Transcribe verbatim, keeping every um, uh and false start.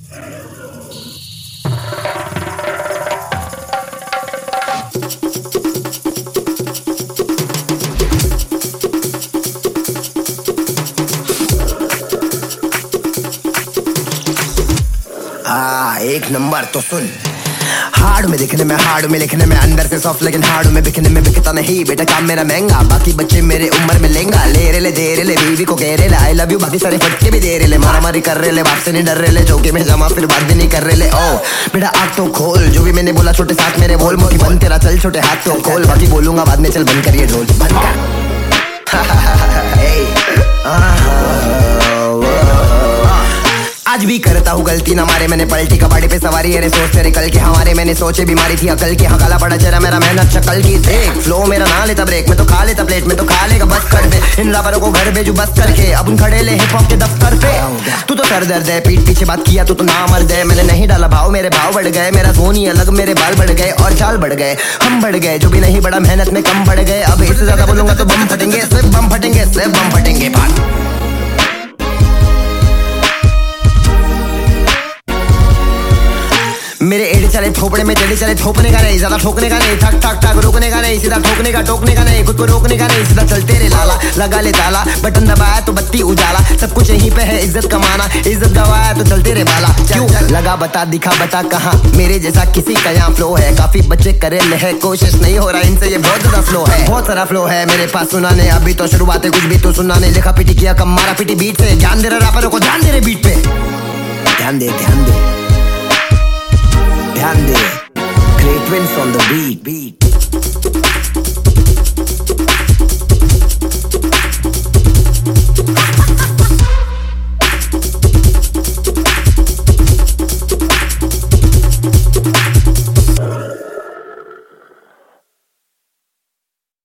हाँ एक नंबर तो सुन। हार्ड में दिखने में, हार्ड में लिखने में, अंदर से सॉफ्ट लेकिन हार्ड में बिकने में बिकता नहीं। बेटा काम मेरा महंगा, बाकी बच्चे मेरे उम्र में लेंगा। ले रे ले दे रे ले, बीवी को कह रे ले आई लव यू, बाकी सारे फटके भी दे रे ले। मारा मारी कर रहे ले, बाप से नहीं डर रहे ले, चौके में जमा फिर बात भी नहीं कर रहे ले। ओ बेटा आग तो खोल, जो भी मैंने बोला छोटे साथ मेरे बोल। मोटी बन तेरा चल, छोटे हाथ तो खोल, बाकी बोलूंगा बाद में, चल बंद करिए ढोल बंद कर। आज भी करता हूँ गलती ना मारे, मैंने पलटी कबाड़ी पे सवारी। अरे सोच तेरे कल के हमारे, मैंने सोचे बीमारी थी अकल की। हाँ काला पड़ा चेहरा मेरा, मेहनत शक्ल की देख। फ्लो मेरा ना लेता ब्रेक, मैं तो खा लेता प्लेट में, तो खा लेगा बस कर दे। इन रैपरों को घर भेजू बस करके, अब उन खड़े ले हिप हॉप के दफ्तर पे। तू तो सर दर्द है, पीठ पीछे बात किया तो तो ना मर गए। मैंने नहीं डाला भाव, मेरे भाव बढ़ गए। मेरा धोनी अलग, मेरे बाल बढ़ गए और चाल बढ़ गए। हम बढ़ गए, जो भी नहीं बड़ा मेहनत में कम बढ़ गए। अब इससे ज्यादा बोलूंगा तो बम फटेंगे, सिर्फ बम फटेंगे, सिर्फ बम फटेंगे। बात मेरे एड़े चले थोपड़े में, टेढ़े चले थोपने का नहीं, ज्यादा ठोकने का नहीं, ठक ठक ठक रोकने का नहीं, सीधा ठोकने का टोकने का नहीं, खुद को रोकने का नहीं, सीधा चलते रे लाला। लगा ले ताला, बटन दबाया तो बत्ती उजाला, सब कुछ यहीं पे है इज्जत कमाना। इज्जत गवाया तो चलते रे बाला। क्यों लगा बता, दिखा बता कहाँ मेरे जैसा किसी का यहाँ फ्लो है। काफी बच्चे करे ले है, कोशिश नहीं हो रहा इनसे, ये बहुत ज्यादा फ्लो है। बहुत सारा फ्लो है मेरे पास सुनाने, अभी तो शुरुआत है, कुछ भी तो सुना नहीं। लिखा पिटी किया कम, मारा पिटी बीट से। ध्यान दे रहे रैपरों को, ध्यान दे रहे बीट पे, ध्यान दे ध्यान दे ध्यान दे। Great wins on the beat, beat.